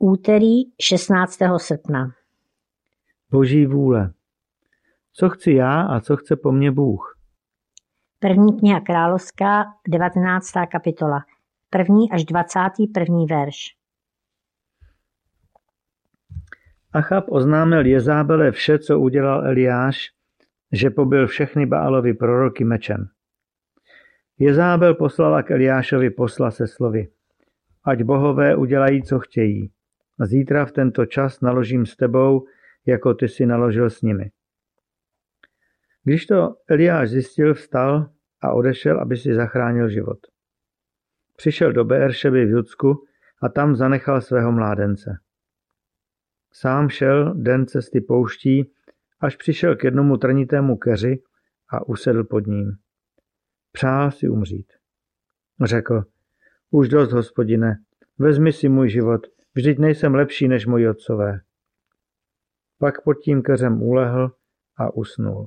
Úterý 16. srpna. Boží vůle. Co chci já a co chce po mně Bůh? První kniha královská, 19. kapitola, 1. až 21. verš. Achab oznámil Jezábele vše, co udělal Eliáš, že pobil všechny Baalovi proroky mečem. Jezábel poslala k Eliášovi posla se slovy: Ať bohové udělají, co chtějí. Zítra v tento čas naložím s tebou, jako ty si naložil s nimi. Když to Eliáš zjistil, vstal a odešel, aby si zachránil život. Přišel do Beeršeby v Judsku a tam zanechal svého mládence. Sám šel den cesty pouští, až přišel k jednomu trnitému keři a usedl pod ním. Přál si umřít. Řekl: Už dost, Hospodine, vezmi si můj život, vždyť nejsem lepší než moji otcové. Pak pod tím keřem ulehl a usnul.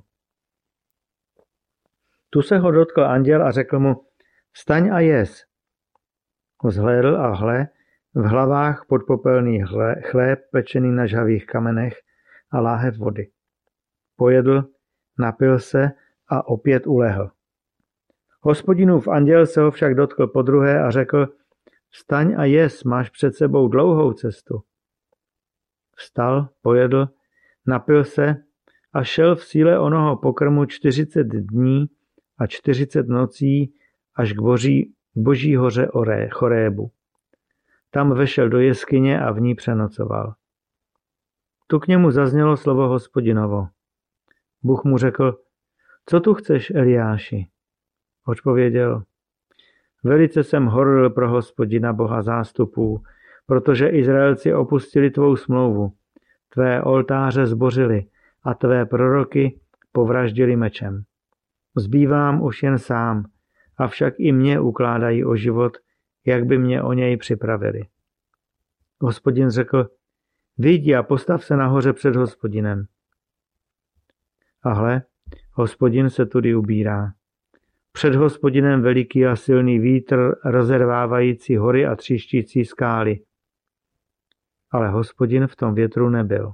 Tu se ho dotkl anděl a řekl mu: Vstaň a jez. Vzhlédl a hle, v hlavách podpopelný chléb pečený na žhavých kamenech a láhev vody. Pojedl, napil se a opět ulehl. Hospodinův anděl se ho však dotkl podruhé a řekl: Vstaň a jez, máš před sebou dlouhou cestu. Vstal, pojedl, napil se a šel v síle onoho pokrmu 40 dní a 40 nocí až k Boží hoře Chorébu. Tam vešel do jeskyně a v ní přenocoval. Tu k němu zaznělo slovo Hospodinovo. Bůh mu řekl: Co tu chceš, Eliáši? Odpověděl: Velice jsem horlil pro Hospodina, Boha zástupů, protože Izraelci opustili tvou smlouvu, tvé oltáře zbořili a tvé proroky povraždili mečem. Zbývám už jen sám, avšak i mě ukládají o život, jak by mě o něj připravili. Hospodin řekl: Vyjdi a postav se nahoře před Hospodinem. A hle, Hospodin se tudy ubírá. Před Hospodinem veliký a silný vítr, rozervávající hory a tříštící skály. Ale Hospodin v tom větru nebyl.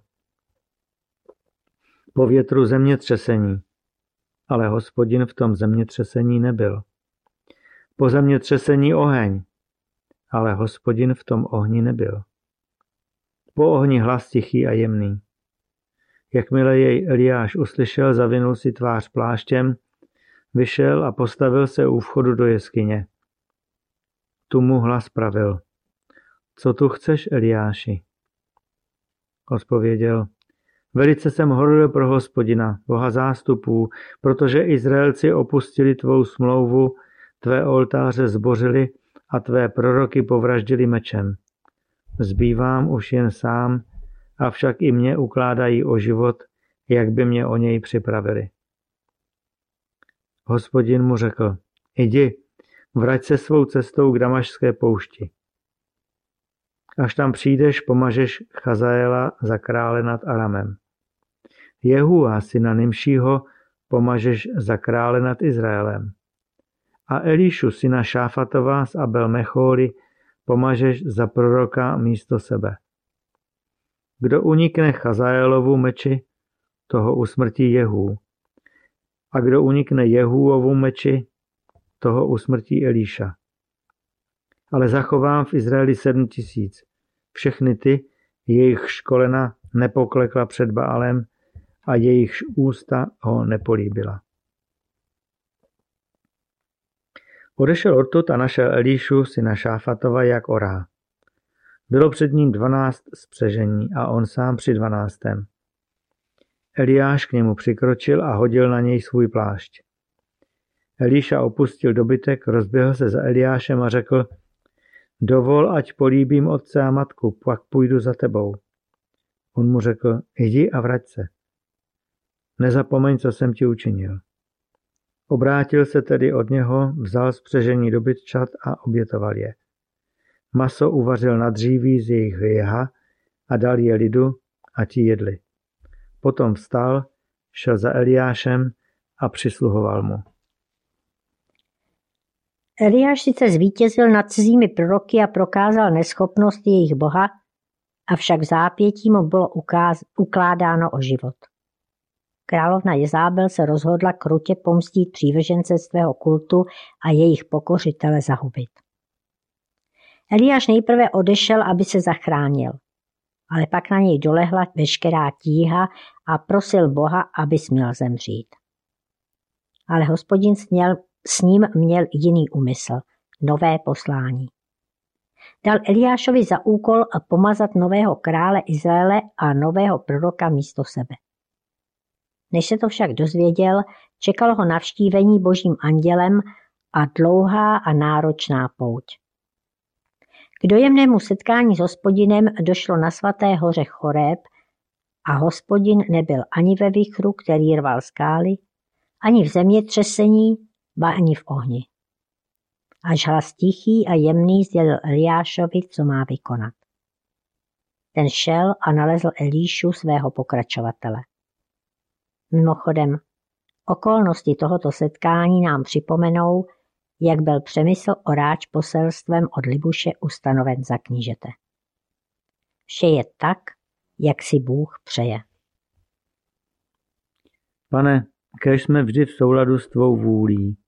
Po větru zemětřesení. Ale Hospodin v tom zemětřesení nebyl. Po zemětřesení oheň. Ale Hospodin v tom ohni nebyl. Po ohni hlas tichý a jemný. Jakmile jej Eliáš uslyšel, zavinul si tvář pláštěm, vyšel a postavil se u vchodu do jeskyně. Tu mu hlas pravil: Co tu chceš, Eliáši? Odpověděl: Velice jsem horlil pro Hospodina, Boha zástupů, protože Izraelci opustili tvou smlouvu, tvé oltáře zbořili a tvé proroky povraždili mečem. Zbývám už jen sám, avšak i mě ukládají o život, jak by mě o něj připravili. Hospodin mu řekl: Jdi, vrať se svou cestou k Damašské poušti. Až tam přijdeš, pomažeš Chazaela za krále nad Aramem. Jehua, syna Nimšího, pomažeš za krále nad Izraelem. A Elišu, syna Šáfatova z Abel Mechóly, pomažeš za proroka místo sebe. Kdo unikne Chazaelovu meči, toho usmrtí Jehů. A kdo unikne Jehuovu meči, toho usmrtí Elíša. Ale zachovám v Izraeli 7 000, všechny ty, jejich kolena nepoklekla před Baalem a jejichž ústa ho nepolíbila. Odešel odtud a našel Elíšu, syna Šáfatova, jak orá. Bylo před ním 12 spřežení a on sám při 12. Eliáš k němu přikročil a hodil na něj svůj plášť. Elíša opustil dobytek, rozběhl se za Eliášem a řekl: Dovol, ať políbím otce a matku, pak půjdu za tebou. On mu řekl: Jdi a vrať se. Nezapomeň, co jsem ti učinil. Obrátil se tedy od něho, vzal spřežení dobytčat a obětoval je. Maso uvařil na dříví z jejich jeha a dal je lidu a ti jedli. Potom vstal, šel za Eliášem a přisluhoval mu. Eliáš sice zvítězil nad cizími proroky a prokázal neschopnost jejich Boha, avšak v zápětí mu bylo ukládáno o život. Královna Jezábel se rozhodla krutě pomstít přívržence svého kultu a jejich pokořitele zahubit. Eliáš nejprve odešel, aby se zachránil, ale pak na něj dolehla veškerá tíha a prosil Boha, aby směl zemřít. Ale Hospodin s ním měl jiný úmysl, nové poslání. Dal Eliášovi za úkol pomazat nového krále Izraele a nového proroka místo sebe. Než se to však dozvěděl, čekalo ho navštívení božím andělem a dlouhá a náročná pouť. K dojemnému setkání s Hospodinem došlo na svaté hoře Choreb a Hospodin nebyl ani ve vichru, který rval skály, ani v zemětřesení, ba ani v ohni. Až hlas tichý a jemný sdělil Eliášovi, co má vykonat. Ten šel a nalezl Elíšu, svého pokračovatele. Mimochodem, okolnosti tohoto setkání nám připomenou, jak byl přemysl o ráč poselstvem od Libuše ustanoven za knížete. Vše je tak, jak si Bůh přeje. Pane, kéž jsme vždy v souladu s tvou vůlí.